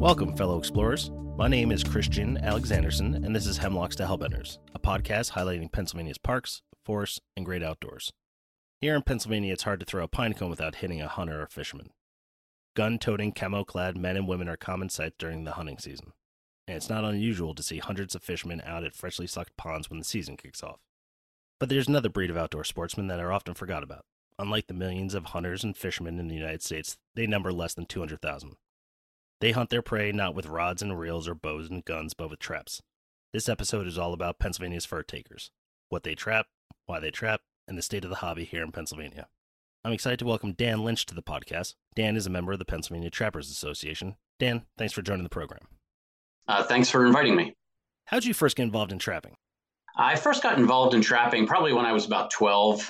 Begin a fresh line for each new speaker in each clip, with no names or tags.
Welcome, fellow explorers. My name is Christian Alexanderson, and this is Hemlocks to Hellbenders, a podcast highlighting Pennsylvania's parks, forests, and great outdoors. Here in Pennsylvania, it's hard to throw a pine cone without hitting a hunter or fisherman. Gun-toting, camo-clad men and women are common sights during the hunting season, and it's not unusual to see hundreds of fishermen out at freshly sucked ponds when the season kicks off. But there's another breed of outdoor sportsmen that are often forgot about. Unlike the millions of hunters and fishermen in the United States, they number less than 200,000. They hunt their prey not with rods and reels or bows and guns, but with traps. This episode is all about Pennsylvania's fur takers, what they trap, why they trap, and the state of the hobby here in Pennsylvania. I'm excited to welcome Dan Lynch to the podcast. Dan is a member of the Pennsylvania Trappers Association. Dan, thanks for joining the program.
Thanks for inviting me.
How'd you first get involved in trapping?
I first got involved in trapping probably when I was about 12.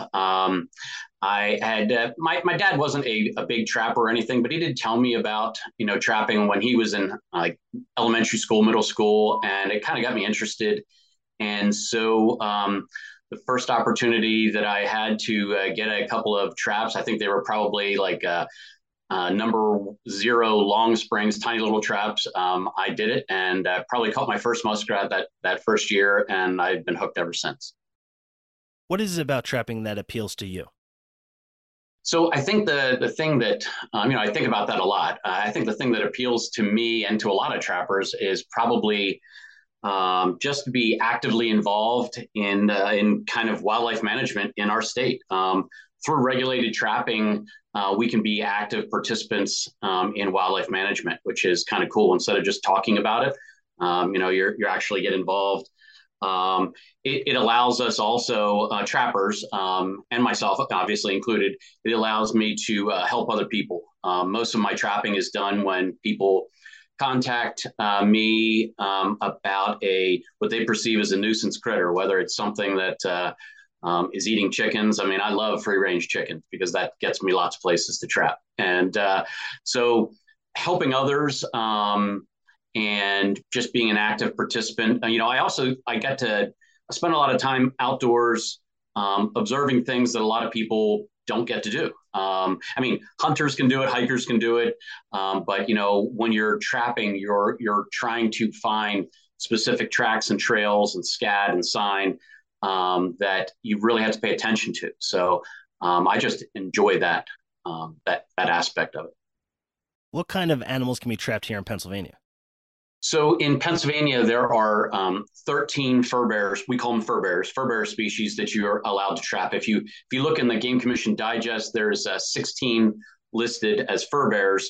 I had my dad wasn't a big trapper or anything, but he did tell me about trapping when he was in elementary school, middle school, and it kind of got me interested. And so the first opportunity that I had to get a couple of traps, I think they were probably number 0 long springs, tiny little traps. I did it and probably caught my first muskrat that first year, and I've been hooked ever since.
What is it about trapping that appeals to you?
So I think the thing that, I think about that a lot. I think the thing that appeals to me and to a lot of trappers is probably just to be actively involved in kind of wildlife management in our state. Through regulated trapping, we can be active participants in wildlife management, which is kind of cool. Instead of just talking about it, you're actually get involved. It allows us also, trappers, and myself obviously included, it allows me to help other people. Most of my trapping is done when people contact me about what they perceive as a nuisance critter, whether it's something that is eating chickens. I mean, I love free range chickens because that gets me lots of places to trap. And so helping others and just being an active participant. I get to spend a lot of time outdoors observing things that a lot of people don't get to do. Hunters can do it, hikers can do it. But when you're trapping, you're trying to find specific tracks and trails and scat and sign that you really have to pay attention to. So I just enjoy that aspect of it.
What kind of animals can be trapped here in Pennsylvania?
So in Pennsylvania, there are 13 fur bearers. We call them fur bearer species that you are allowed to trap. If you look in the Game Commission Digest, there's 16 listed as fur bearers.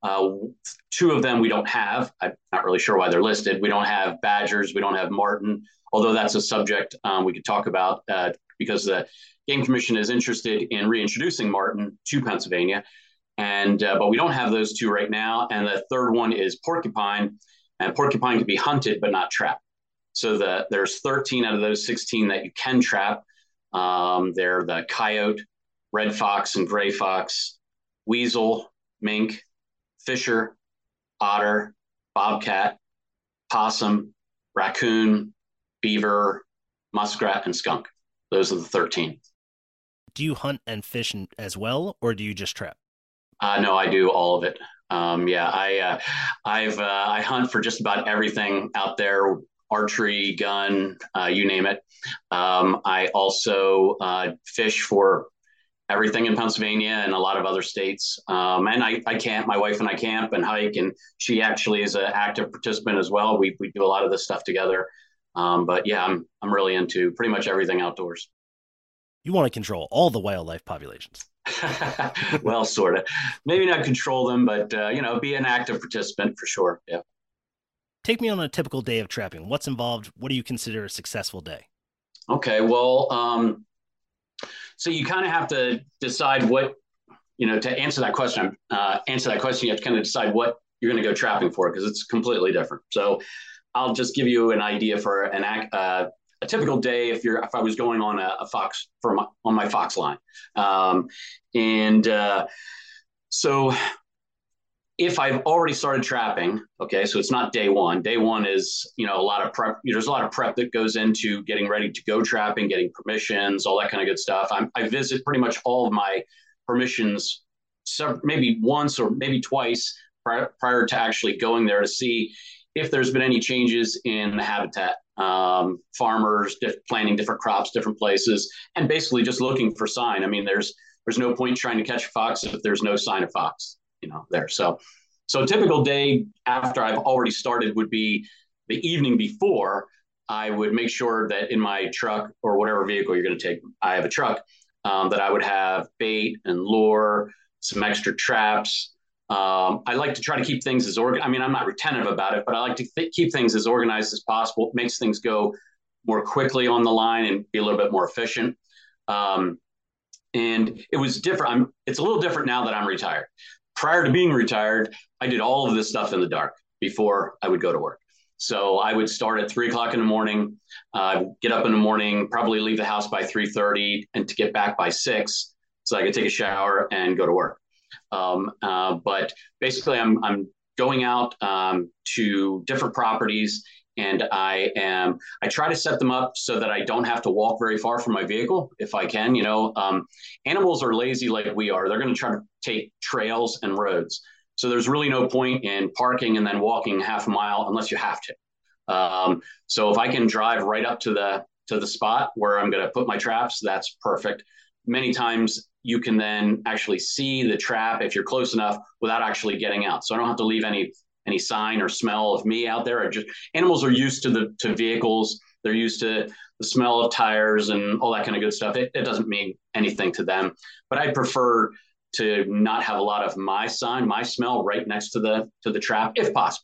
2 of them we don't have. I'm not really sure why they're listed. We don't have badgers. We don't have marten, although that's a subject we could talk about because the Game Commission is interested in reintroducing marten to Pennsylvania. But we don't have those 2 right now. And the third one is porcupine. And porcupine can be hunted, but not trapped. So there's 13 out of those 16 that you can trap. They're the coyote, red fox and gray fox, weasel, mink, fisher, otter, bobcat, possum, raccoon, beaver, muskrat, and skunk. Those are the 13.
Do you hunt and fish as well, or do you just trap?
No, I do all of it. I hunt for just about everything out there, archery, gun, you name it. I also fish for everything in Pennsylvania and a lot of other states. And I camp, my wife and I camp and hike, and she actually is an active participant as well. We do a lot of this stuff together. But yeah, I'm really into pretty much everything outdoors.
You want to control all the wildlife populations.
Well, sort of. Maybe not control them, but, be an active participant for sure. Yeah.
Take me on a typical day of trapping. What's involved? What do you consider a successful day?
Okay, well, so you kind of have to decide what, to answer that question, you have to kind of decide what you're going to go trapping for because it's completely different. So I'll just give you an idea for a typical day if I was going on a fox on my fox line. So if I've already started trapping, okay, so it's not day one. Day one is, a lot of prep. There's a lot of prep that goes into getting ready to go trapping, getting permissions, all that kind of good stuff. I visit pretty much all of my permissions, maybe once or maybe twice prior to actually going there to see if there's been any changes in the habitat. Farmers planting different crops, different places, and basically just looking for sign. I mean, there's no point trying to catch a fox if there's no sign of fox, there. So a typical day after I've already started would be the evening before. I would make sure that in my truck or whatever vehicle you're going to take, I have a truck, that I would have bait and lure, some extra traps. I like to try to keep things as organized. I mean, I'm not retentive about it, but I like to keep things as organized as possible. It makes things go more quickly on the line and be a little bit more efficient. And it was different. It's a little different now that I'm retired. Prior to being retired, I did all of this stuff in the dark before I would go to work. So I would start at 3 o'clock in the morning, get up in the morning, probably leave the house by 3:30, and to get back by 6, so I could take a shower and go to work. But basically, I'm going out to different properties, and I try to set them up so that I don't have to walk very far from my vehicle if I can. Animals are lazy like we are. They're going to try to take trails and roads. So there's really no point in parking and then walking half a mile unless you have to. So if I can drive right up to the spot where I'm going to put my traps, that's perfect. Many times you can then actually see the trap if you're close enough without actually getting out. So I don't have to leave any sign or smell of me out there. Animals are used to vehicles. They're used to the smell of tires and all that kind of good stuff. It doesn't mean anything to them, but I prefer to not have a lot of my smell right next to the trap if possible.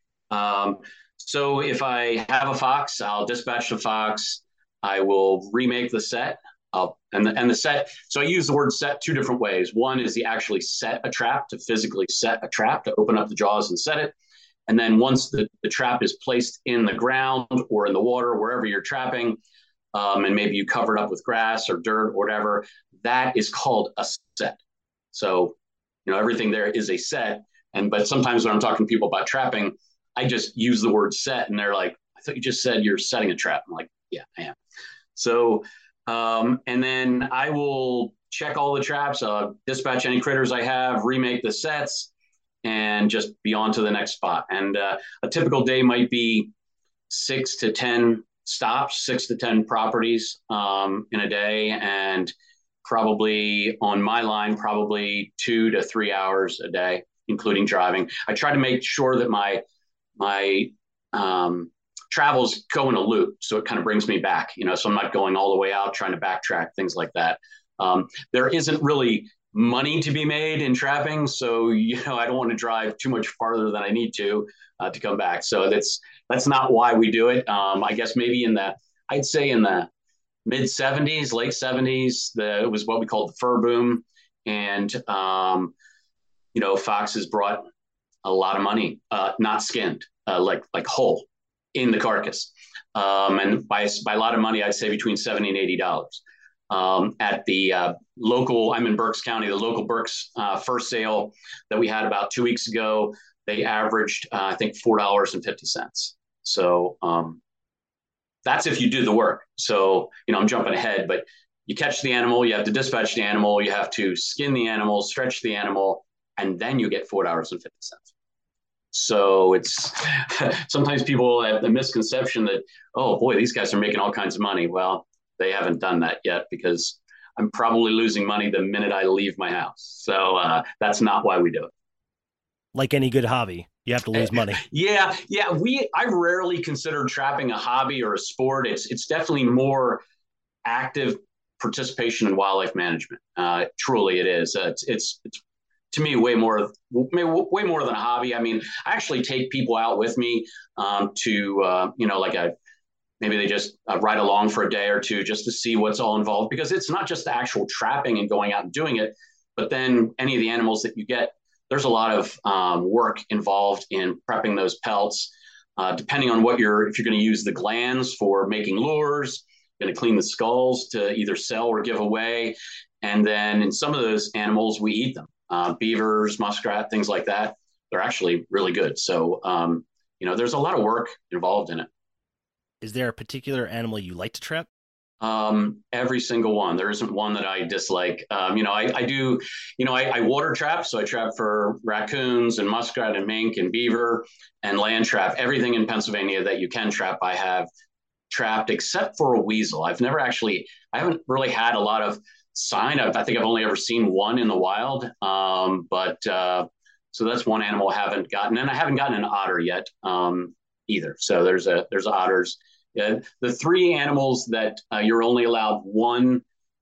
So if I have a fox, I'll dispatch the fox. I will remake the set. And the set. So I use the word set two different ways. One is to actually set a trap, to physically set a trap, to open up the jaws and set it. And then once the trap is placed in the ground or in the water, wherever you're trapping, and maybe you cover it up with grass or dirt or whatever, that is called a set. So, everything there is a set. But sometimes when I'm talking to people about trapping, I just use the word set, and they're like, I thought you just said you're setting a trap. I'm like, yeah, I am. So, and then I will check all the traps, dispatch any critters I have, remake the sets, and just be on to the next spot. And a typical day might be 6 to 10 stops, 6 to 10 properties in a day. And probably on my line, probably 2 to 3 hours a day, including driving. I try to make sure that my travels go in a loop, so it kind of brings me back, so I'm not going all the way out trying to backtrack, things like that. There isn't really money to be made in trapping, so I don't want to drive too much farther than I need to come back. So that's not why we do it. I guess maybe I'd say in the mid 70s, late 70s, it was what we called the fur boom. And, foxes brought a lot of money, not skinned, like whole in the carcass. And by a lot of money, I'd say between $70 and $80. At the local, I'm in Berks County, the local Berks first sale that we had about 2 weeks ago, they averaged, I think, $4.50. So, that's if you do the work. So, I'm jumping ahead, but you catch the animal, you have to dispatch the animal, you have to skin the animal, stretch the animal, and then you get $4.50. So it's sometimes people have the misconception that, oh boy, these guys are making all kinds of money. Well, they haven't done that yet, because I'm probably losing money the minute I leave my house. So that's not why we do it.
Like any good hobby, you have to lose money.
Yeah. I've rarely considered trapping a hobby or a sport. It's definitely more active participation in wildlife management. Truly, it is. It's to me way more than a hobby. I mean, I actually take people out with me to maybe they just ride along for a day or two just to see what's all involved, because it's not just the actual trapping and going out and doing it, but then any of the animals that you get. There's a lot of work involved in prepping those pelts, depending on if you're going to use the glands for making lures, you're going to clean the skulls to either sell or give away. And then in some of those animals, we eat them. Beavers, muskrat, things like that. They're actually really good. So, there's a lot of work involved in it.
Is there a particular animal you like to trap?
Every single one. There isn't one that I dislike. I do, I water trap. So I trap for raccoons and muskrat and mink and beaver and land trap. Everything in Pennsylvania that you can trap, I have trapped except for a weasel. I haven't really had a lot of sign. I think I've only ever seen one in the wild. So that's one animal I haven't gotten. And I haven't gotten an otter yet either. So there's otters. The three animals that you're only allowed one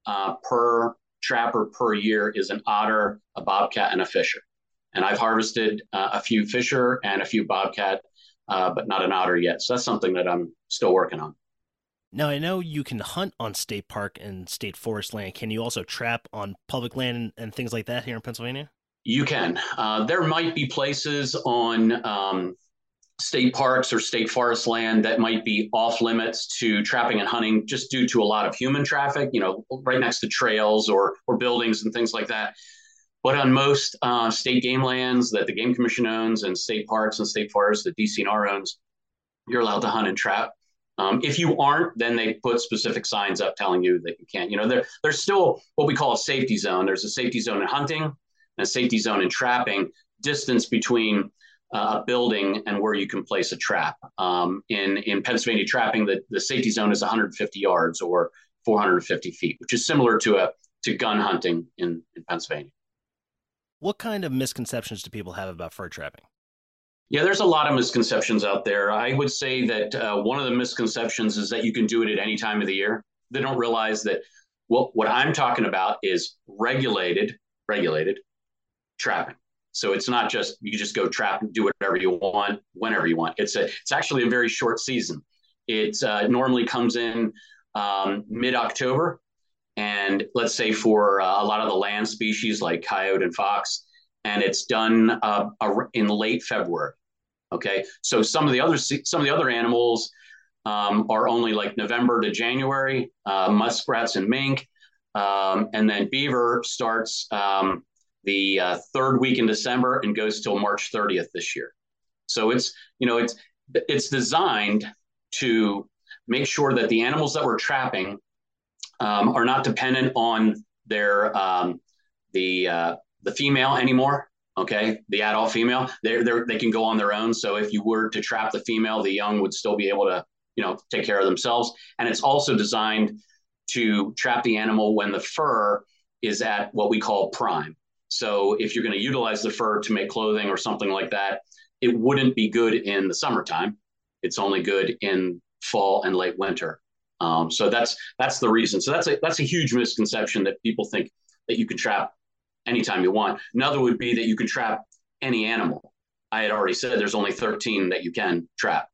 per trapper per year is an otter, a bobcat, and a fisher. And I've harvested a few fisher and a few bobcat, but not an otter yet. So that's something that I'm still working on.
Now, I know you can hunt on state park and state forest land. Can you also trap on public land and things like that here in Pennsylvania?
You can. There might be places on state parks or state forest land that might be off limits to trapping and hunting just due to a lot of human traffic, right next to trails or buildings and things like that. But on most state game lands that the Game Commission owns and state parks and state forests that DCNR owns, you're allowed to hunt and trap. If you aren't, then they put specific signs up telling you that you can't. There's still what we call a safety zone. There's a safety zone in hunting and a safety zone in trapping, distance between a building and where you can place a trap. In Pennsylvania trapping, the safety zone is 150 yards or 450 feet, which is similar to gun hunting in Pennsylvania.
What kind of misconceptions do people have about fur trapping?
Yeah, there's a lot of misconceptions out there. I would say that one of the misconceptions is that you can do it at any time of the year. They don't realize that what I'm talking about is regulated trapping. So it's not just you just go trap and do whatever you want whenever you want. It's actually a very short season. It normally comes in mid-October, and let's say for a lot of the land species like coyote and fox, and it's done in late February. Okay, so some of the other animals are only like November to January. Muskrats and mink, and then beaver starts the third week in December and goes till March 30th this year. So it's designed to make sure that the animals that we're trapping are not dependent on their the female anymore. Okay, the adult female, they can go on their own. So if you were to trap the female, the young would still be able to take care of themselves. And it's also designed to trap the animal when the fur is at what we call prime. So if you're going to utilize the fur to make clothing or something like that, it wouldn't be good in the summertime. It's only good in fall and late winter. So that's the reason. So that's a huge misconception that people think that you can trap anytime you want. Another would be that you can trap any animal. I had already said there's only 13 that you can trap.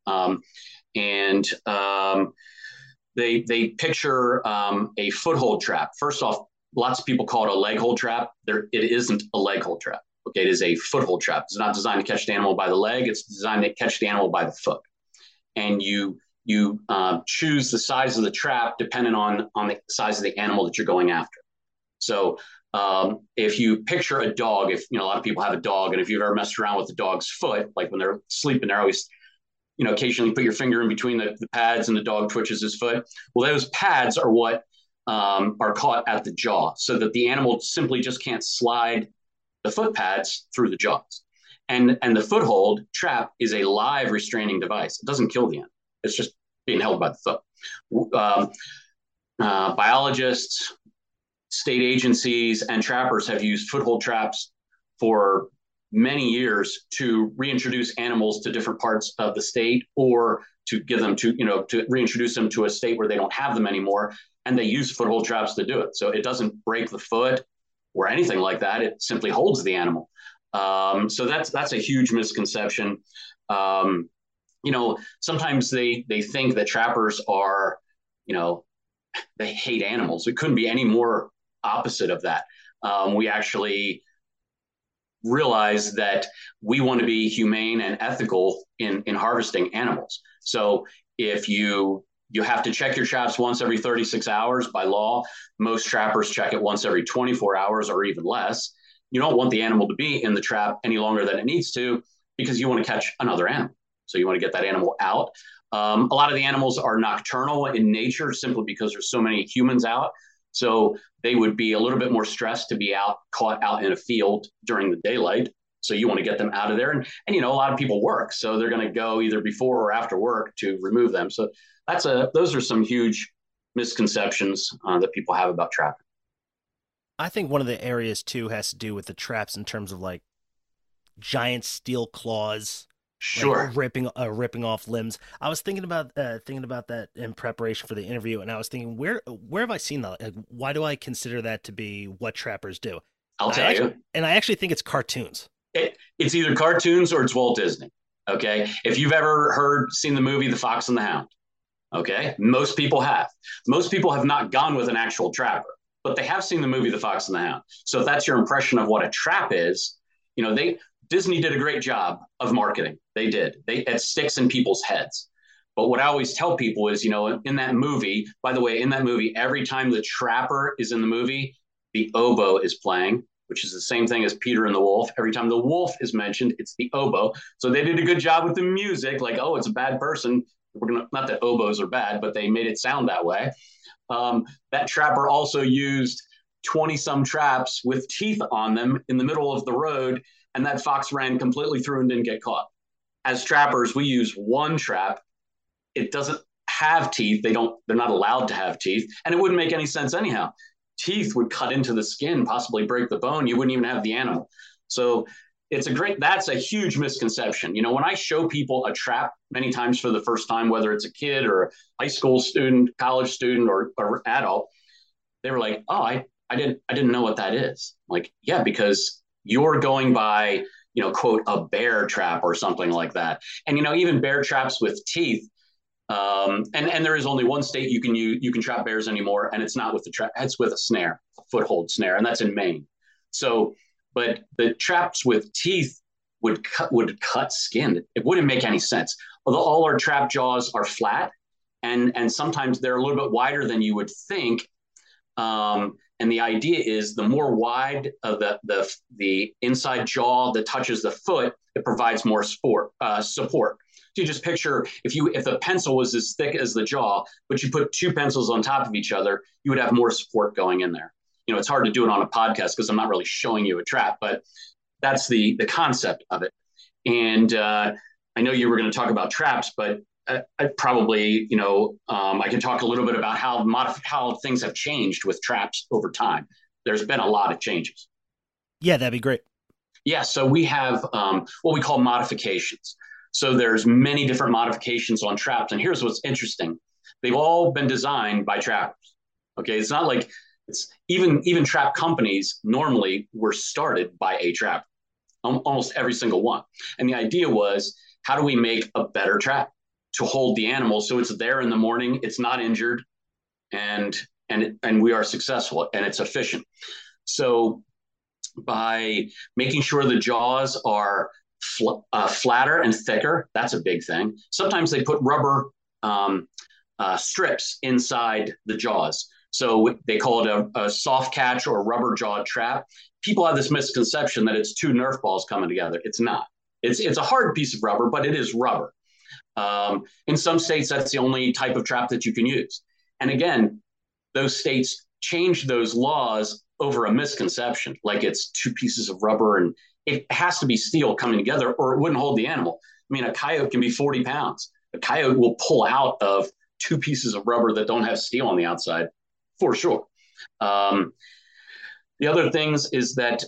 They picture a foothold trap. First off, lots of people call it a leg hold trap. It isn't a leg hold trap. Okay, it is a foothold trap. It's not designed to catch the animal by the leg. It's designed to catch the animal by the foot. And you choose the size of the trap depending on the size of the animal that you're going after. So if you picture a dog, if a lot of people have a dog, and if you've ever messed around with the dog's foot, like when they're sleeping, they're always occasionally put your finger in between the pads and the dog twitches his foot. Well, those pads are what are caught at the jaw, so that the animal simply just can't slide the foot pads through the jaws. And the foothold trap is a live restraining device. It doesn't kill the animal. It's just being held by the foot. Biologists, state agencies, and trappers have used foothold traps for many years to reintroduce animals to different parts of the state, or to give them to reintroduce them to a state where they don't have them anymore. And they use foothold traps to do it. So it doesn't break the foot or anything like that. It simply holds the animal. So that's a huge misconception. Sometimes they think that trappers are, they hate animals. It couldn't be any more opposite of that. We actually realize that we want to be humane and ethical in harvesting animals. So if you have to check your traps once every 36 hours by law. Most trappers check it once every 24 hours or even less. You don't want the animal to be in the trap any longer than it needs to, because you want to catch another animal. So you want to get that animal out. A lot of the animals are nocturnal in nature simply because there's so many humans out. So they would be a little bit more stressed to be caught out in a field during the daylight. So you want to get them out of there. And a lot of people work. So they're going to go either before or after work to remove them. So those are some huge misconceptions that people have about trapping.
I think one of the areas too has to do with the traps in terms of like giant steel claws,
Sure.
like ripping off limbs. I was thinking about that in preparation for the interview, and I was thinking, where have I seen that? Like, why do I consider that to be what trappers do?
I'll tell you.
And I actually think it's cartoons.
It's either cartoons or it's Walt Disney. Okay. If you've ever seen the movie The Fox and the Hound, okay, most people have. Most people have not gone with an actual trapper, but they have seen the movie The Fox and the Hound. So if that's your impression of what a trap is, Disney did a great job of marketing. They did. It sticks in people's heads. But what I always tell people is, in that movie, by the way, in that movie, every time the trapper is in the movie, the oboe is playing, which is the same thing as Peter and the Wolf. Every time the wolf is mentioned, it's the oboe. So they did a good job with the music. Like, oh, it's a bad person. Not that oboes are bad, but they made it sound that way. That trapper also used 20 some traps with teeth on them in the middle of the road. And that fox ran completely through and didn't get caught. As trappers, we use one trap. It doesn't have teeth. They're not allowed to have teeth. And it wouldn't make any sense anyhow. Teeth would cut into the skin, possibly break the bone. You wouldn't even have the animal. So that's a huge misconception. When I show people a trap many times for the first time, whether it's a kid or a high school student, college student, or adult, they were like, oh, I didn't know what that is. Like, yeah, because you're going by, quote, a bear trap or something like that. And, even bear traps with teeth. And there is only one state you can trap bears anymore, and it's not with the trap, it's with a snare, a foothold snare, and that's in Maine. So, but the traps with teeth would cut skin. It wouldn't make any sense. Although all our trap jaws are flat, and sometimes they're a little bit wider than you would think. And the idea is the more wide of the inside jaw that touches the foot, it provides more support. So you just picture if a pencil was as thick as the jaw, but you put two pencils on top of each other, you would have more support going in there. It's hard to do it on a podcast because I'm not really showing you a trap, but that's the concept of it. And I know you were going to talk about traps, but I probably, I can talk a little bit about how things have changed with traps over time. There's been a lot of changes.
Yeah, that'd be great.
Yeah, so we have what we call modifications. So there's many different modifications on traps. And here's what's interesting. They've all been designed by trappers. Okay, it's not like it's even trap companies normally were started by a trapper, almost every single one. And the idea was, how do we make a better trap to hold the animal so it's there in the morning, it's not injured, and we are successful and it's efficient. So by making sure the jaws are flatter and thicker, that's a big thing. Sometimes they put rubber strips inside the jaws. So they call it a soft catch or rubber jaw trap. People have this misconception that it's two Nerf balls coming together. It's not. It's a hard piece of rubber, but it is rubber. In some states, that's the only type of trap that you can use. And again, those states changed those laws over a misconception, like it's two pieces of rubber and it has to be steel coming together or it wouldn't hold the animal. I mean, a coyote can be 40 pounds. A coyote will pull out of two pieces of rubber that don't have steel on the outside, for sure. The other things is that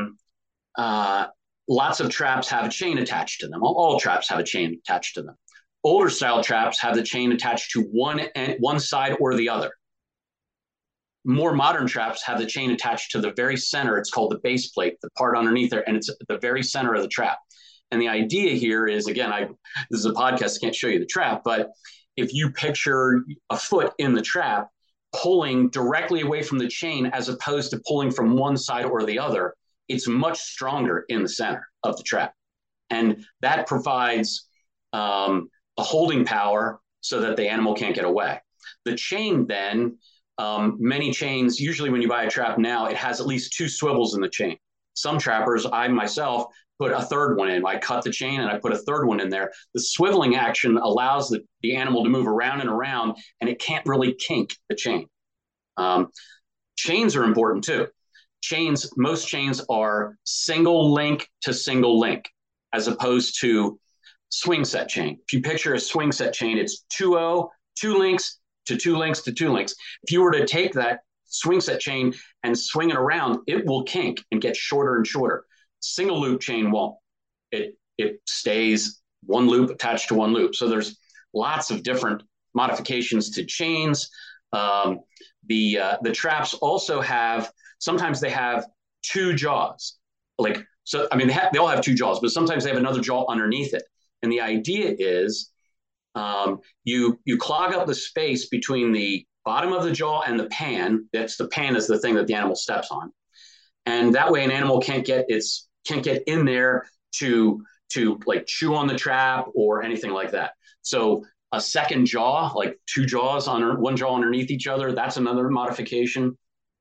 lots of traps have a chain attached to them. All traps have a chain attached to them. Older style traps have the chain attached to one side or the other. More modern traps have the chain attached to the very center. It's called the base plate, the part underneath there, and it's at the very center of the trap. And the idea here is, again, this is a podcast, I can't show you the trap, but if you picture a foot in the trap pulling directly away from the chain as opposed to pulling from one side or the other, it's much stronger in the center of the trap. And that provides a holding power so that the animal can't get away. The chain then, many chains, usually when you buy a trap now, it has at least two swivels in the chain. Some trappers, I myself, put a third one in. I cut the chain and I put a third one in there. The swiveling action allows the animal to move around and around, and it can't really kink the chain. Um, Chains are important too. Most chains are single link to single link, as opposed to swing set chain. If you picture a swing set chain, it's 2-0, 2 links to 2 links to 2 links. If you were to take that swing set chain and swing it around, it will kink and get shorter and shorter. Single loop chain won't. It stays one loop attached to one loop. So there's lots of different modifications to chains. The traps also have, sometimes they have two jaws. They all have two jaws, but sometimes they have another jaw underneath it. And the idea is you clog up the space between the bottom of the jaw and the pan. The pan is the thing that the animal steps on. And that way an animal can't get in there to like chew on the trap or anything like that. So a second jaw, like two jaws on one jaw underneath each other, that's another modification.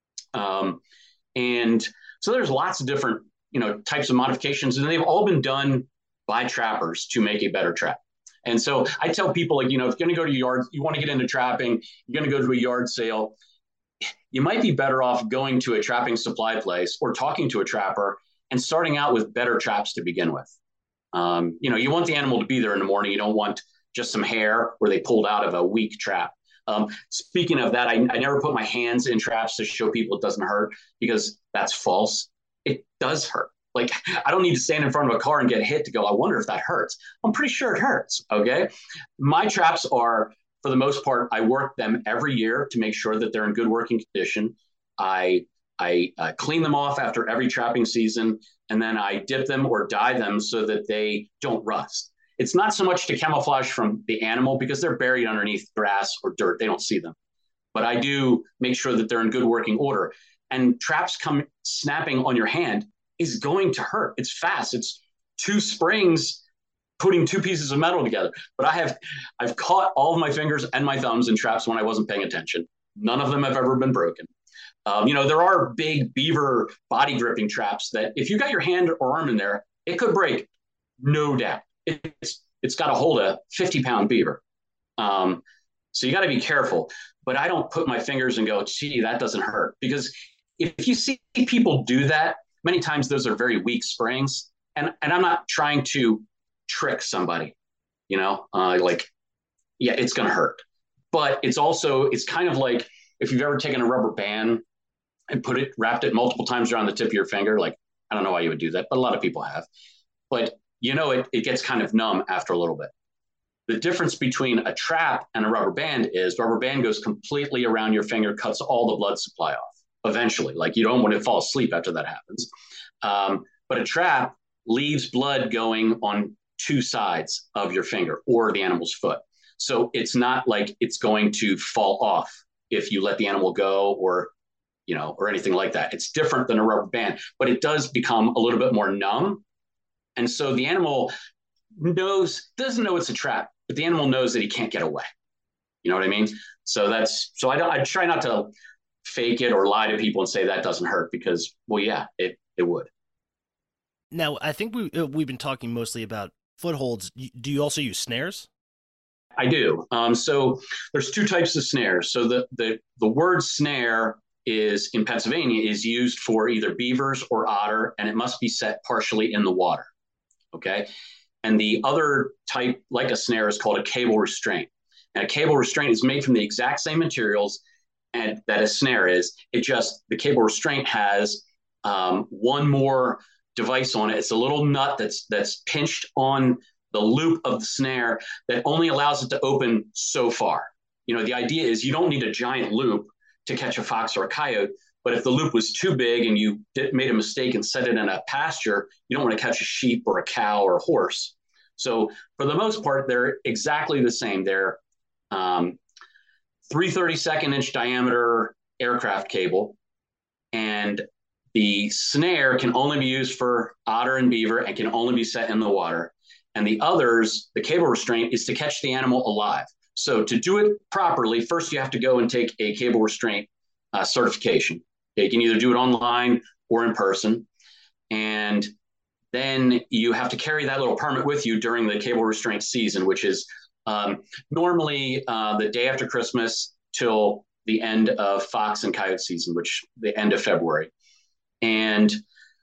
And so there's lots of different, types of modifications, and they've all been done by trappers to make a better trap. And so I tell people, if you're going to go to yard, you want to get into trapping, you're going to go to a yard sale, you might be better off going to a trapping supply place or talking to a trapper and starting out with better traps to begin with. You want the animal to be there in the morning. You don't want just some hair where they pulled out of a weak trap. Speaking of that, I never put my hands in traps to show people it doesn't hurt, because that's false. It does hurt. Like, I don't need to stand in front of a car and get hit to go, I wonder if that hurts. I'm pretty sure it hurts, okay? My traps are, for the most part, I work them every year to make sure that they're in good working condition. I clean them off after every trapping season, and then I dip them or dye them so that they don't rust. It's not so much to camouflage from the animal, because they're buried underneath grass or dirt. They don't see them. But I do make sure that they're in good working order. And traps come snapping on your hand is going to hurt. It's fast. It's two springs putting two pieces of metal together. But I've caught all of my fingers and my thumbs in traps when I wasn't paying attention. None of them have ever been broken. There are big beaver body gripping traps that if you got your hand or arm in there, it could break, no doubt. It's got to hold a 50-pound beaver. So you got to be careful. But I don't put my fingers and go, gee, that doesn't hurt. Because if you see people do that, many times those are very weak springs. And I'm not trying to trick somebody, it's going to hurt. But it's kind of like if you've ever taken a rubber band and wrapped it multiple times around the tip of your finger. Like, I don't know why you would do that, but a lot of people have. But it gets kind of numb after a little bit. The difference between a trap and a rubber band is rubber band goes completely around your finger, cuts all the blood supply off eventually. Like, you don't want to fall asleep after that happens. But a trap leaves blood going on two sides of your finger or the animal's foot. So it's not like it's going to fall off if you let the animal go or anything like that. It's different than a rubber band, but it does become a little bit more numb. And so the animal doesn't know it's a trap, but the animal knows that he can't get away. You know what I mean? So I try not to fake it or lie to people and say that doesn't hurt, because, well, yeah, it would.
Now, I think we've been talking mostly about footholds. Do you also use snares?
I do. So there's two types of snares. So the word snare is, in Pennsylvania, is used for either beavers or otter, and it must be set partially in the water. Okay. And the other type, like a snare, is called a cable restraint. And a cable restraint is made from the exact same materials and that a snare is. The cable restraint has one more device on it. It's a little nut that's pinched on the loop of the snare that only allows it to open so far. The idea is you don't need a giant loop to catch a fox or a coyote, but if the loop was too big and you made a mistake and set it in a pasture, you don't want to catch a sheep or a cow or a horse. So for the most part, they're exactly the same. They're 3/32-inch diameter aircraft cable, and the snare can only be used for otter and beaver and can only be set in the water. And the others, the cable restraint, is to catch the animal alive. So to do it properly, first you have to go and take a cable restraint certification. You can either do it online or in person. And then you have to carry that little permit with you during the cable restraint season, which is normally the day after Christmas till the end of fox and coyote season, which the end of February. And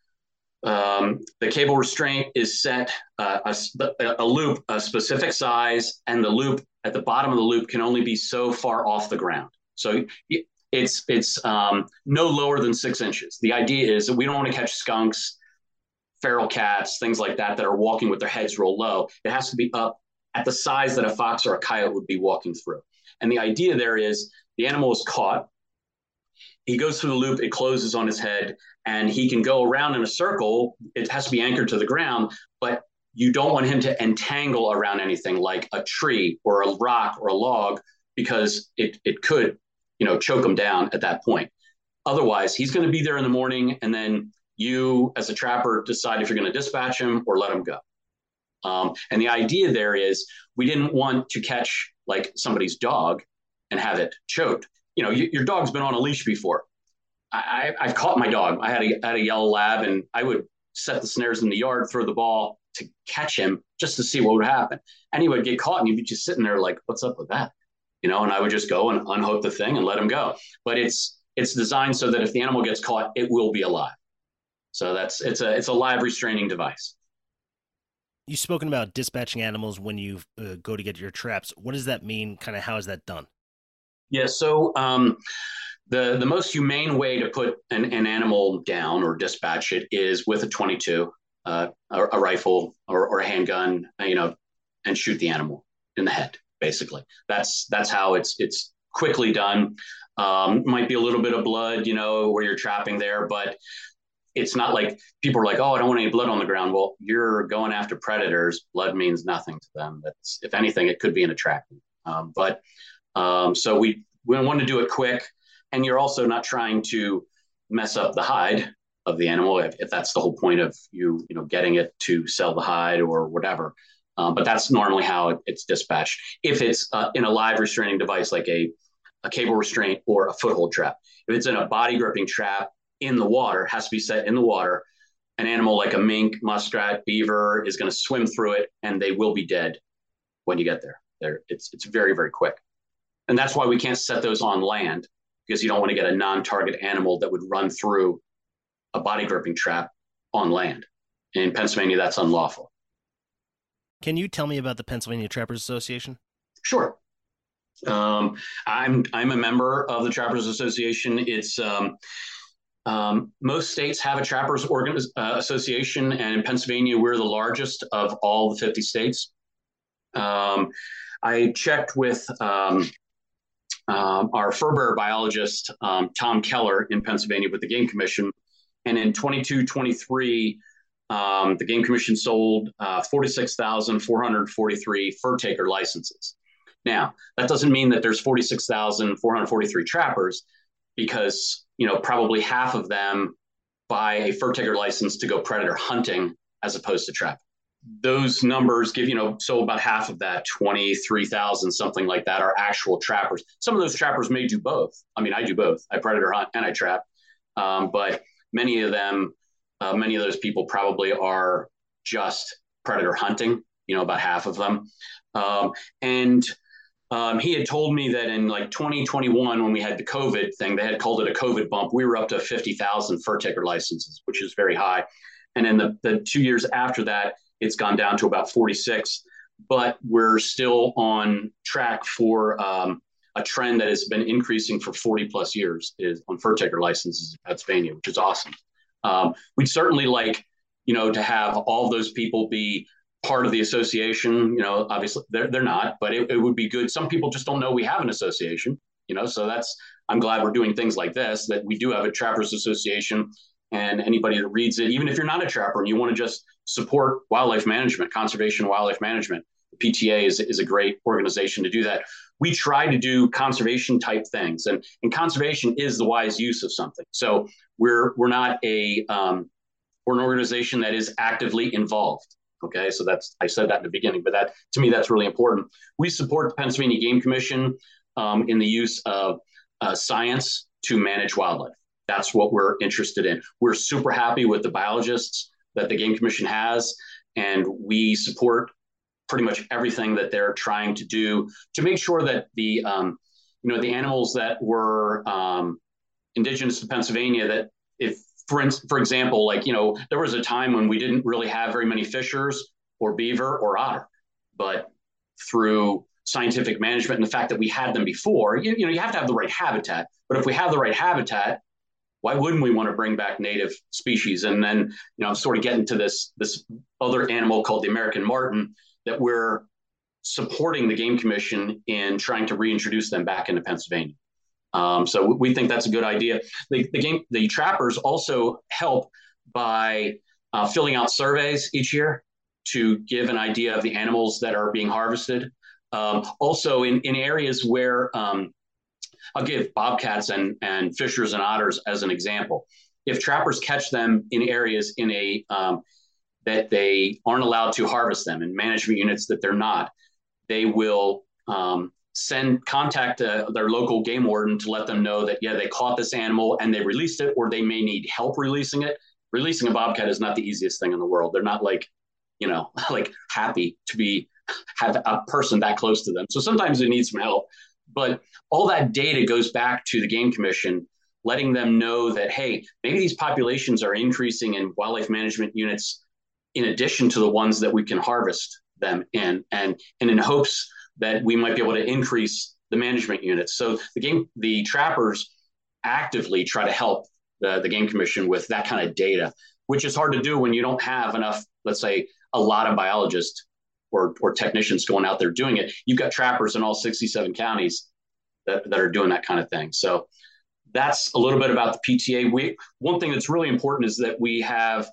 the cable restraint is set a loop, a specific size, and the loop at the bottom of the loop can only be so far off the ground. So it's no lower than 6 inches. The idea is that we don't want to catch skunks, feral cats, things like that are walking with their heads real low. It has to be up at the size that a fox or a coyote would be walking through. And the idea there is the animal is caught. He goes through the loop, it closes on his head, and he can go around in a circle. It has to be anchored to the ground, but you don't want him to entangle around anything like a tree or a rock or a log, because it could, choke him down at that point. Otherwise, he's going to be there in the morning, and then you, as a trapper, decide if you're going to dispatch him or let him go. And the idea there is we didn't want to catch like somebody's dog and have it choked. Your dog's been on a leash before. I've caught my dog. I had a yellow lab, and I would set the snares in the yard, throw the ball to catch him just to see what would happen. And he would get caught, and he'd be just sitting there like, what's up with that? And I would just go and unhook the thing and let him go. But it's designed so that if the animal gets caught, it will be alive. So it's a live restraining device.
You've spoken about dispatching animals when you go to get your traps. What does that mean? Kind of how is that done?
Yeah, so the most humane way to put an animal down or dispatch it is with a .22, a rifle or a handgun, and shoot the animal in the head. Basically, that's how it's quickly done. Might be a little bit of blood, where you're trapping there, but it's not like people are like, oh, I don't want any blood on the ground. Well, you're going after predators. Blood means nothing to them. If anything, it could be an attractant. So we want to do it quick, and you're also not trying to mess up the hide of the animal if that's the whole point of you getting it to sell the hide or whatever. But that's normally how it's dispatched. If it's in a live restraining device like a cable restraint or a foothold trap. If it's in a body gripping trap in the water, it has to be set in the water. An animal like a mink, muskrat, beaver is going to swim through it, and they will be dead when you get there. It's very, very quick. And that's why we can't set those on land, because you don't want to get a non-target animal that would run through a body gripping trap on land. In Pennsylvania, that's unlawful.
Can you tell me about the Pennsylvania Trappers Association?
Sure. I'm a member of the Trappers Association. It's most states have a Trappers Association, and in Pennsylvania, we're the largest of all the 50 states. I checked with our fur bearer biologist, Tom Keller, in Pennsylvania with the Game Commission, and in 22-23, the Game Commission sold 46,443 fur taker licenses. Now, that doesn't mean that there's 46,443 trappers, because probably half of them buy a fur taker license to go predator hunting as opposed to trapping. Those numbers give, so about half of that, 23,000, something like that, are actual trappers. Some of those trappers may do both. I mean, I do both. I predator hunt and I trap. But many of those people probably are just predator hunting, about half of them. He had told me that in like 2021, when we had the COVID thing, they had called it a COVID bump. We were up to 50,000 fur taker licenses, which is very high. And in the 2 years after that, it's gone down to about 46. But we're still on track for a trend that has been increasing for 40 plus years is on fur taker licenses in Pennsylvania, which is awesome. We'd certainly like, to have all those people be part of the association. Obviously they're not, but it would be good. Some people just don't know we have an association, so I'm glad we're doing things like this, that we do have a Trappers Association, and anybody that reads it, even if you're not a trapper and you want to just support wildlife management, conservation wildlife management, the PTA is a great organization to do that. We try to do conservation type things, and conservation is the wise use of something. So we're not we're an organization that is actively involved. Okay, so I said that in the beginning, but that to me, that's really important. We support the Pennsylvania Game Commission in the use of science to manage wildlife. That's what we're interested in. We're super happy with the biologists that the Game Commission has, and we support pretty much everything that they're trying to do to make sure that the animals that were indigenous to Pennsylvania, that if, for example, like, there was a time when we didn't really have very many fishers or beaver or otter, but through scientific management and the fact that we had them before, you have to have the right habitat. But if we have the right habitat, why wouldn't we want to bring back native species? And then, I'm sort of getting to this other animal called the American marten that we're supporting the Game Commission in trying to reintroduce them back into Pennsylvania. So we think that's a good idea. The trappers also help by filling out surveys each year to give an idea of the animals that are being harvested. Also in areas where I'll give bobcats and fishers and otters as an example. If trappers catch them in areas that they aren't allowed to harvest them, in management units that they're not, they will contact their local game warden to let them know that, they caught this animal and they released it, or they may need help releasing it. Releasing a bobcat is not the easiest thing in the world. They're not like happy to have a person that close to them. So sometimes they need some help. But all that data goes back to the Game Commission, letting them know that, hey, maybe these populations are increasing in wildlife management units in addition to the ones that we can harvest them in, and in hopes that we might be able to increase the management units. So the trappers actively try to help the Game Commission with that kind of data, which is hard to do when you don't have enough, let's say, a lot of biologists or technicians going out there doing it. You've got trappers in all 67 counties that are doing that kind of thing. So that's a little bit about the PTA. One thing that's really important is that we have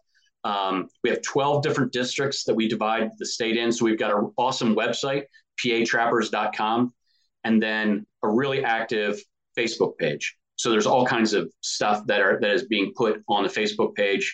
12 different districts that we divide the state in. So we've got an awesome website, patrappers.com, and then a really active Facebook page. So there's all kinds of stuff that is being put on the Facebook page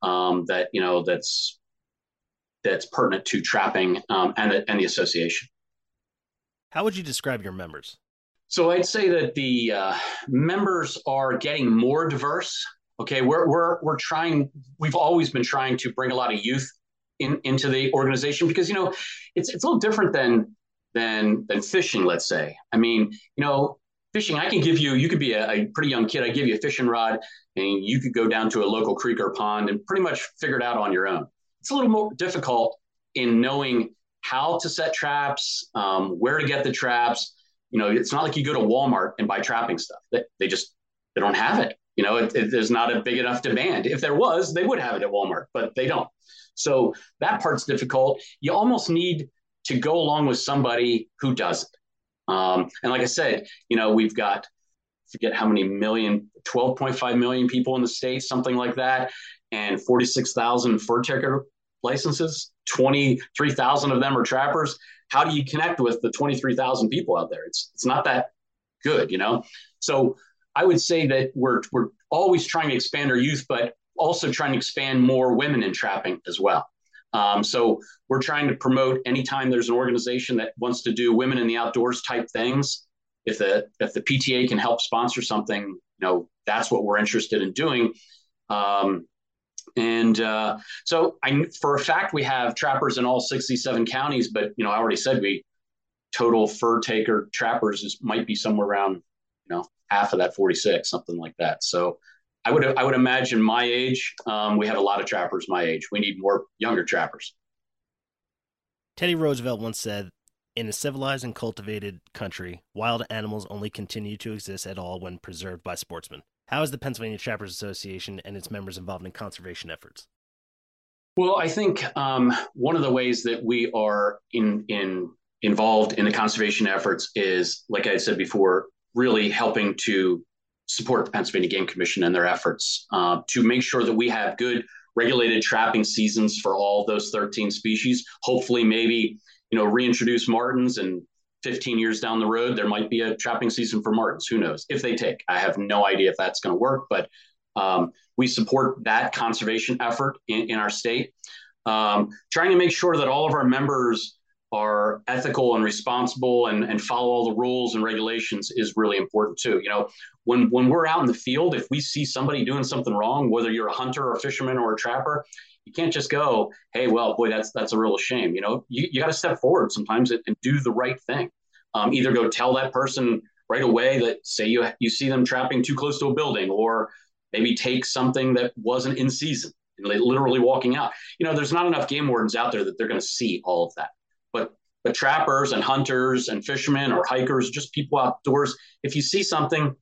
that's pertinent to trapping and the association.
How would you describe your members?
So I'd say that the members are getting more diverse. Okay, we're trying. We've always been trying to bring a lot of youth into the organization because it's a little different than fishing. Let's say. I mean, fishing. I can give you. You could be a pretty young kid. I give you a fishing rod, and you could go down to a local creek or pond and pretty much figure it out on your own. It's a little more difficult in knowing how to set traps, where to get the traps. It's not like you go to Walmart and buy trapping stuff. They don't have it. There's not a big enough demand. If there was, they would have it at Walmart, but they don't. So that part's difficult. You almost need to go along with somebody who does it. And like I said, we've got, forget how many million, 12.5 million people in the state, something like that, and 46,000 fur ticker licenses. 23,000 of them are trappers. How do you connect with the 23,000 people out there? It's not that good, So I would say that we're always trying to expand our youth, but also trying to expand more women in trapping as well. So we're trying to promote anytime there's an organization that wants to do women in the outdoors type things. If the PTA can help sponsor something, that's what we're interested in doing. So for a fact, we have trappers in all 67 counties, but, I already said total fur taker trappers might be somewhere around, half of that 46, something like that. So I would imagine my age, we have a lot of trappers my age. We need more younger trappers.
Teddy Roosevelt once said, "In a civilized and cultivated country, wild animals only continue to exist at all when preserved by sportsmen." How is the Pennsylvania Trappers Association and its members involved in conservation efforts?
Well, I think one of the ways that we are involved in the conservation efforts is, like I said before, really helping to support the Pennsylvania Game Commission and their efforts to make sure that we have good regulated trapping seasons for all those 13 species. Hopefully, maybe, reintroduce martens, and 15 years down the road, there might be a trapping season for martens. Who knows? If they take, I have no idea if that's going to work, but we support that conservation effort in our state. Trying to make sure that all of our members are ethical and responsible and follow all the rules and regulations is really important too. When we're out in the field, if we see somebody doing something wrong, whether you're a hunter or a fisherman or a trapper, You can't just go, hey, well, boy, that's a real shame. You got to step forward sometimes and do the right thing. Either go tell that person right away that, say you see them trapping too close to a building, or maybe take something that wasn't in season and literally walking out. There's not enough game wardens out there that they're going to see all of that. But trappers and hunters and fishermen or hikers, just people outdoors, if you see something,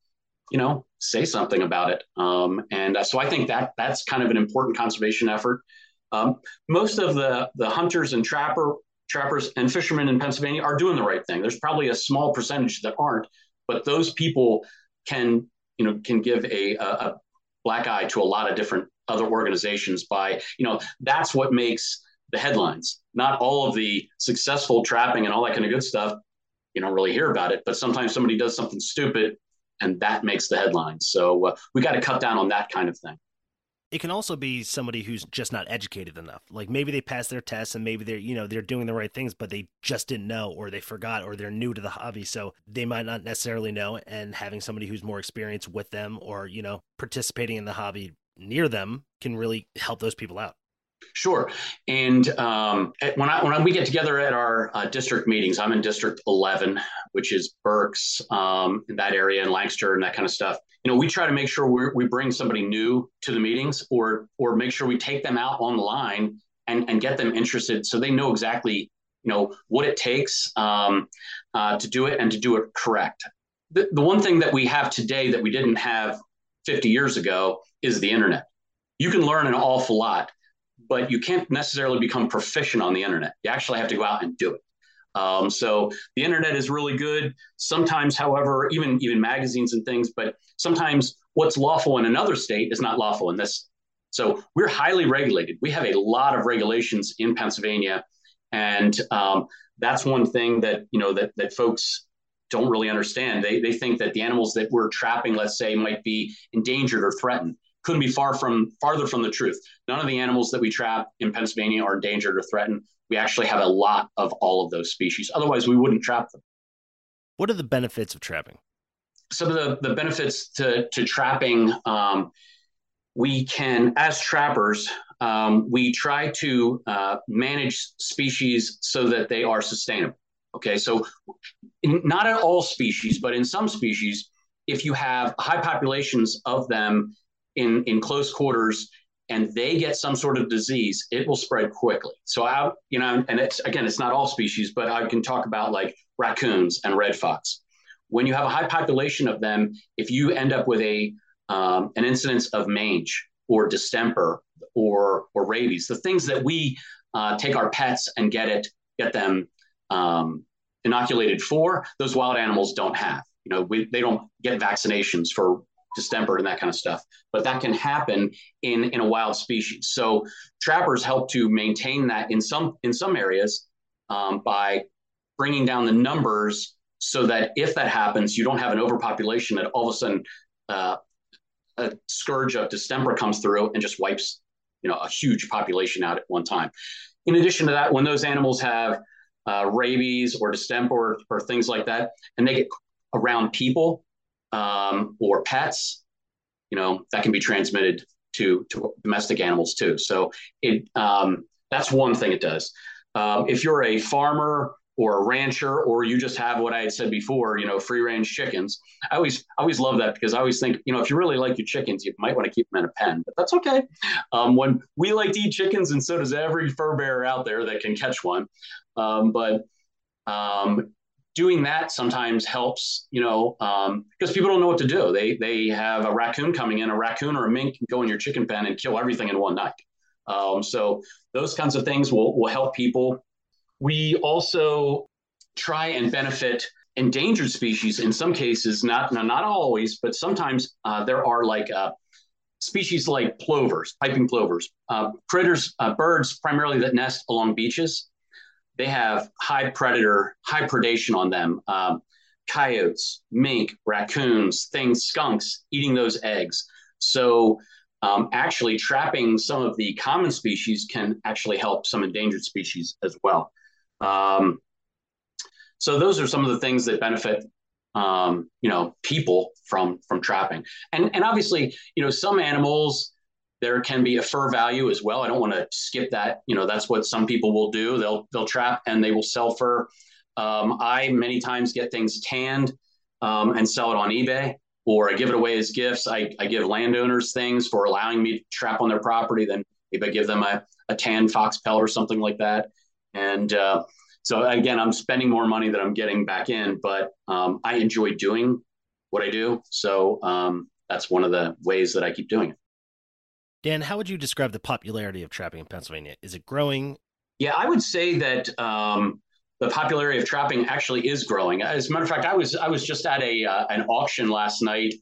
say something about it. So I think that's kind of an important conservation effort. Most of the hunters and trappers and fishermen in Pennsylvania are doing the right thing. There's probably a small percentage that aren't, but those people can give a black eye to a lot of different other organizations by, that's what makes the headlines. Not all of the successful trapping and all that kind of good stuff. You don't really hear about it, but sometimes somebody does something stupid and that makes the headlines. So we got to cut down on that kind of thing.
It can also be somebody who's just not educated enough. Like maybe they passed their tests and maybe they're doing the right things, but they just didn't know, or they forgot, or they're new to the hobby. So they might not necessarily know. And having somebody who's more experienced with them, or, participating in the hobby near them, can really help those people out.
Sure. And when we get together at our district meetings, I'm in District 11, which is Berks, in that area, and Lancaster and that kind of stuff. We try to make sure we bring somebody new to the meetings, or make sure we take them out on the line and get them interested, so they know exactly what it takes to do it and to do it correct. The one thing that we have today that we didn't have 50 years ago is the internet. You can learn an awful lot, but you can't necessarily become proficient on the internet. You actually have to go out and do it. So the internet is really good. Sometimes, however, even magazines and things, but sometimes what's lawful in another state is not lawful in this. So we're highly regulated. We have a lot of regulations in Pennsylvania. And that's one thing that, that folks don't really understand. They think that the animals that we're trapping, let's say, might be endangered or threatened. Couldn't be farther from the truth. None of the animals that we trap in Pennsylvania are endangered or threatened. We actually have a lot of all of those species. Otherwise, we wouldn't trap them.
What are the benefits of trapping?
Some of the benefits to trapping, we can, as trappers, we try to manage species so that they are sustainable. Okay, so not at all species, but in some species, if you have high populations of them in close quarters and they get some sort of disease, it will spread quickly. So and it's not all species, but I can talk about like raccoons and red fox. When you have a high population of them, if you end up with an incidence of mange or distemper or rabies, the things that we take our pets and get them inoculated for, those wild animals don't have. They don't get vaccinations for distemper and that kind of stuff, but that can happen in a wild species. So trappers help to maintain that in some areas by bringing down the numbers, so that if that happens, you don't have an overpopulation that all of a sudden a scourge of distemper comes through and just wipes a huge population out at one time. In addition to that, when those animals have rabies or distemper or things like that, and they get around people or pets, that can be transmitted to domestic animals too. So that's one thing it does. If you're a farmer or a rancher, or you just have what I had said before, free range chickens, I always love that, because I always think, if you really like your chickens, you might want to keep them in a pen, but that's okay. When we like to eat chickens, and so does every fur bearer out there that can catch one. But doing that sometimes helps, because people don't know what to do. They have a raccoon coming in, a raccoon or a mink can go in your chicken pen and kill everything in one night. So those kinds of things will help people. We also try and benefit endangered species in some cases, not always, but sometimes there are like species like plovers, piping plovers, critters, birds primarily that nest along beaches. They have high predation on them. Coyotes, mink, raccoons, skunks eating those eggs. So actually trapping some of the common species can actually help some endangered species as well. So those are some of the things that benefit, people from trapping. And obviously, some animals, There can be a fur value as well. I don't want to skip that. That's what some people will do. They'll trap and they will sell fur. I many times get things tanned and sell it on eBay, or I give it away as gifts. I give landowners things for allowing me to trap on their property. Then maybe I give them a tan fox pelt or something like that. And so again, I'm spending more money than I'm getting back in, but I enjoy doing what I do. So that's one of the ways that I keep doing it.
Dan, how would you describe the popularity of trapping in Pennsylvania? Is it growing?
Yeah, I would say that the popularity of trapping actually is growing. As a matter of fact, I was just at an auction last night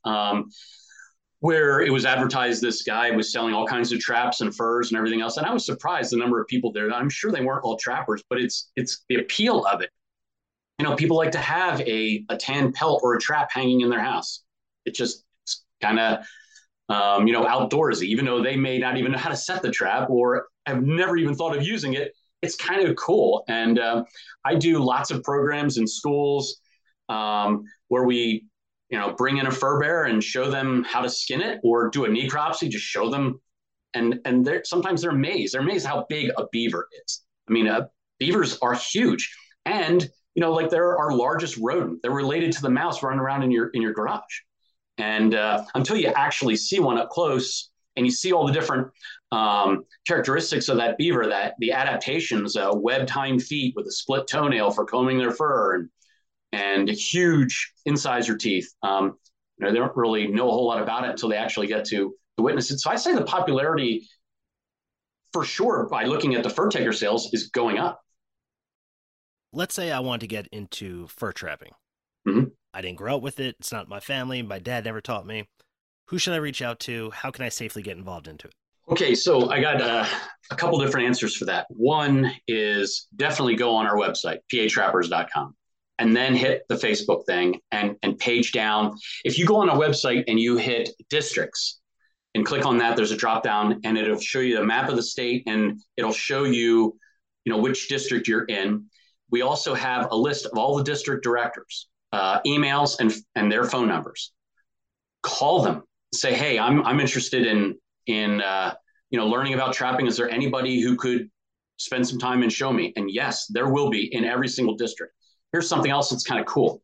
where it was advertised this guy was selling all kinds of traps and furs and everything else, and I was surprised the number of people there. I'm sure they weren't all trappers, but it's the appeal of it. People like to have a tan pelt or a trap hanging in their house. It's kind of outdoorsy, even though they may not even know how to set the trap or have never even thought of using it. It's kind of cool. And I do lots of programs in schools where we, bring in a fur bear and show them how to skin it, or do a necropsy, just show them. And sometimes they're amazed. They're amazed how big a beaver is. I mean, beavers are huge. And, like they're our largest rodent. They're related to the mouse running around in your garage. And until you actually see one up close and you see all the different characteristics of that beaver, that the adaptations, webbed hind feet with a split toenail for combing their fur, and huge incisor teeth, they don't really know a whole lot about it until they actually get to witness it. So I say the popularity, for sure, by looking at the fur taker sales, is going up.
Let's say I want to get into fur trapping.
Mm-hmm.
I didn't grow up with it. It's not my family. My dad never taught me. Who should I reach out to? How can I safely get involved into it?
Okay, so I got a couple different answers for that. One is definitely go on our website, patrappers.com, and then hit the Facebook thing and page down. If you go on our website and you hit districts and click on that, there's a drop down and it'll show you the map of the state, and it'll show you, which district you're in. We also have a list of all the district directors, emails and their phone numbers. Call them, say, hey, I'm interested in learning about trapping. Is there anybody who could spend some time and show me? And yes, there will be in every single district. Here's something else that's kind of cool.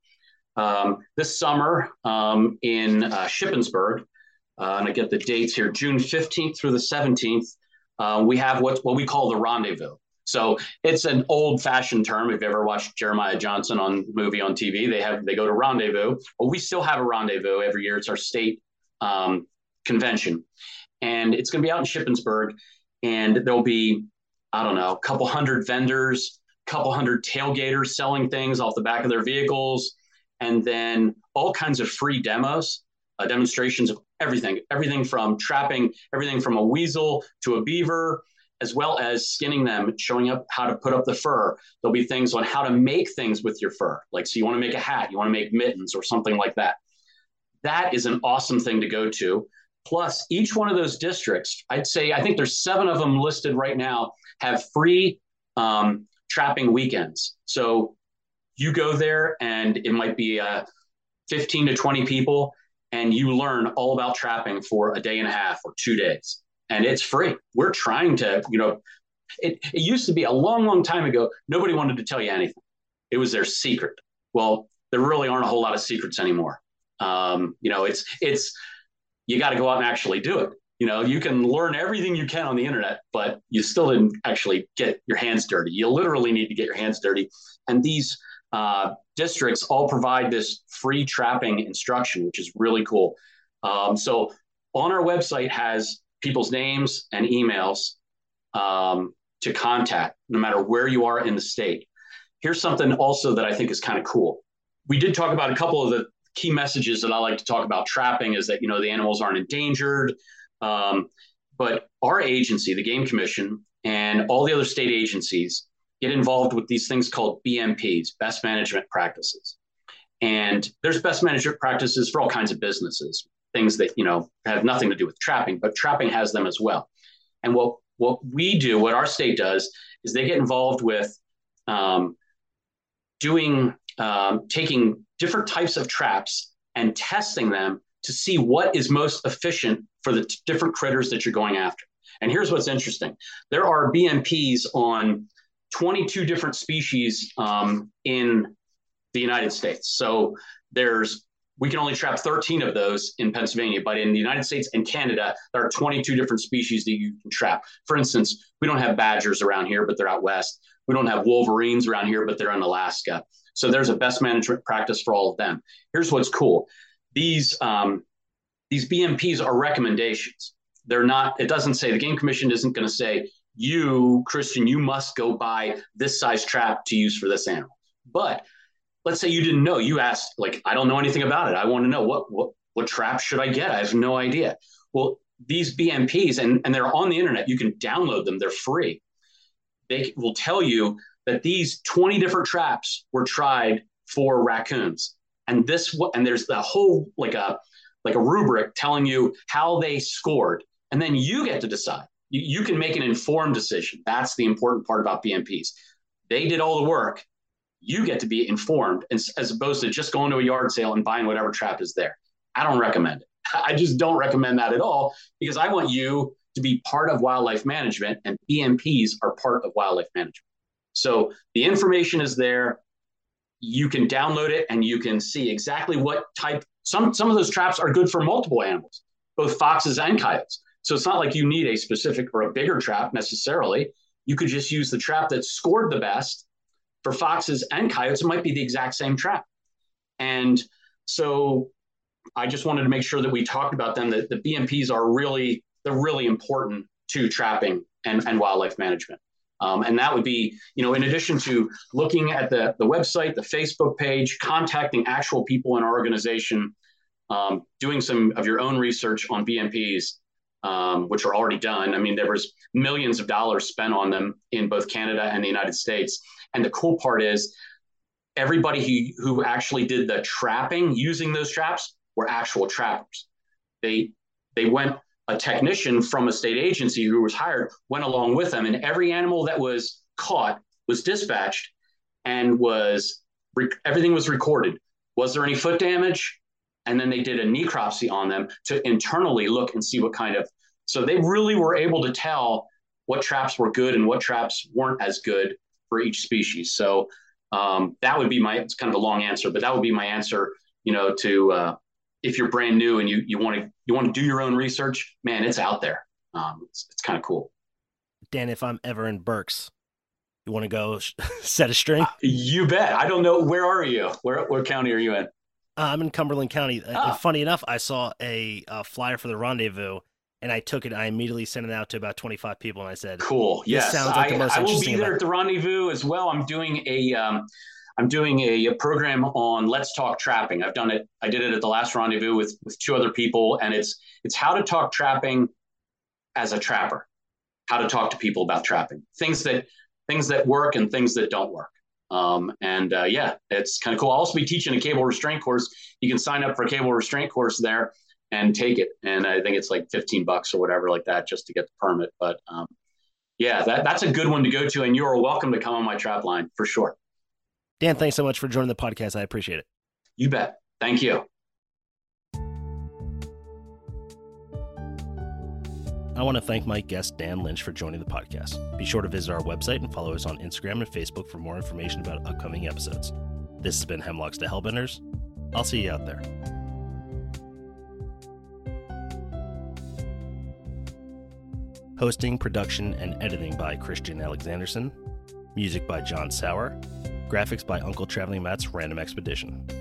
This summer in Shippensburg, and I get the dates here, June 15th through the 17th, we have what we call the rendezvous. So it's an old-fashioned term. If you ever watched Jeremiah Johnson on movie on TV, they go to rendezvous. Well, we still have a rendezvous every year. It's our state convention, and it's going to be out in Shippensburg. And there'll be, I don't know, a couple hundred vendors, a couple hundred tailgaters selling things off the back of their vehicles, and then all kinds of free demos, demonstrations of everything from trapping, everything from a weasel to a beaver, as well as skinning them, showing up how to put up the fur. There'll be things on how to make things with your fur. Like, so you want to make a hat, you want to make mittens or something like that. That is an awesome thing to go to. Plus, each one of those districts, I think there's 7 of them listed right now, have free trapping weekends. So you go there and it might be 15 to 20 people, and you learn all about trapping for a day and a half or 2 days. And it's free. We're trying to, it used to be a long, long time ago, nobody wanted to tell you anything. It was their secret. Well, there really aren't a whole lot of secrets anymore. It's you got to go out and actually do it. You can learn everything you can on the internet, but you still didn't actually get your hands dirty. You literally need to get your hands dirty. And these districts all provide this free trapping instruction, which is really cool. So on our website has people's names and emails to contact, no matter where you are in the state. Here's something also that I think is kind of cool. We did talk about a couple of the key messages that I like to talk about trapping is that, the animals aren't endangered. But our agency, the Game Commission, and all the other state agencies get involved with these things called BMPs, best management practices. And there's best management practices for all kinds of businesses, things that, have nothing to do with trapping, but trapping has them as well. And what we do, what our state does, is they get involved with taking different types of traps and testing them to see what is most efficient for the different critters that you're going after. And here's what's interesting. There are BMPs on 22 different species in the United States. So we can only trap 13 of those in Pennsylvania, but in the United States and Canada, there are 22 different species that you can trap. For instance, we don't have badgers around here, but they're out west. We don't have wolverines around here, but they're in Alaska. So there's a best management practice for all of them. Here's what's cool. These BMPs are recommendations. They're not, it doesn't say, the Game Commission isn't going to say, you, Christian, you must go buy this size trap to use for this animal. But let's say you didn't know. You asked, like, I don't know anything about it. I want to know what trap should I get? I have no idea. Well, these BMPs, and they're on the internet. You can download them. They're free. They will tell you that these 20 different traps were tried for raccoons. And there's the whole, like a rubric telling you how they scored. And then you get to decide. You can make an informed decision. That's the important part about BMPs. They did all the work. You get to be informed as opposed to just going to a yard sale and buying whatever trap is there. I don't recommend it. I just don't recommend that at all, because I want you to be part of wildlife management, and BMPs are part of wildlife management. So the information is there. You can download it and you can see exactly what type. Some of those traps are good for multiple animals, both foxes and coyotes. So it's not like you need a specific or a bigger trap necessarily. You could just use the trap that scored the best for foxes and coyotes. It might be the exact same trap. And so I just wanted to make sure that we talked about them, that the BMPs are really important to trapping and wildlife management. And that would be, in addition to looking at the website, the Facebook page, contacting actual people in our organization, doing some of your own research on BMPs, which are already done. I mean, there was millions of dollars spent on them in both Canada and the United States. And the cool part is everybody who actually did the trapping using those traps were actual trappers. They went, a technician from a state agency who was hired went along with them, and every animal that was caught was dispatched and everything was recorded. Was there any foot damage? And then they did a necropsy on them to internally look and see what kind of, so they really were able to tell what traps were good and what traps weren't as good for each species. So that would be it's kind of a long answer, but that would be my answer, to if you're brand new and you want to do your own research, man, it's out there. It's kind of cool.
Dan, if I'm ever in Berks, you want to go set a string?
You bet. I don't know. Where are you? What county are you in?
I'm in Cumberland County. And funny enough, I saw a flyer for the rendezvous, and I took it. I immediately sent it out to about 25 people, and I said,
"Cool, yes,
sounds like the most interesting."
I will be there at the rendezvous as well. I'm doing a program on Let's Talk Trapping. I've done it. I did it at the last rendezvous with two other people, and it's how to talk trapping as a trapper, how to talk to people about trapping, things that work and things that don't work. It's kind of cool. I'll also be teaching a cable restraint course. You can sign up for a cable restraint course there and take it. And I think it's like $15 or whatever like that just to get the permit. But that's a good one to go to. And you're welcome to come on my trap line for sure.
Dan, thanks so much for joining the podcast. I appreciate it.
You bet. Thank you.
I want to thank my guest, Dan Lynch, for joining the podcast. Be sure to visit our website and follow us on Instagram and Facebook for more information about upcoming episodes. This has been Hemlocks to Hellbenders. I'll see you out there. Hosting, production, and editing by Christian Alexanderson. Music by John Sauer. Graphics by Uncle Traveling Matt's Random Expedition.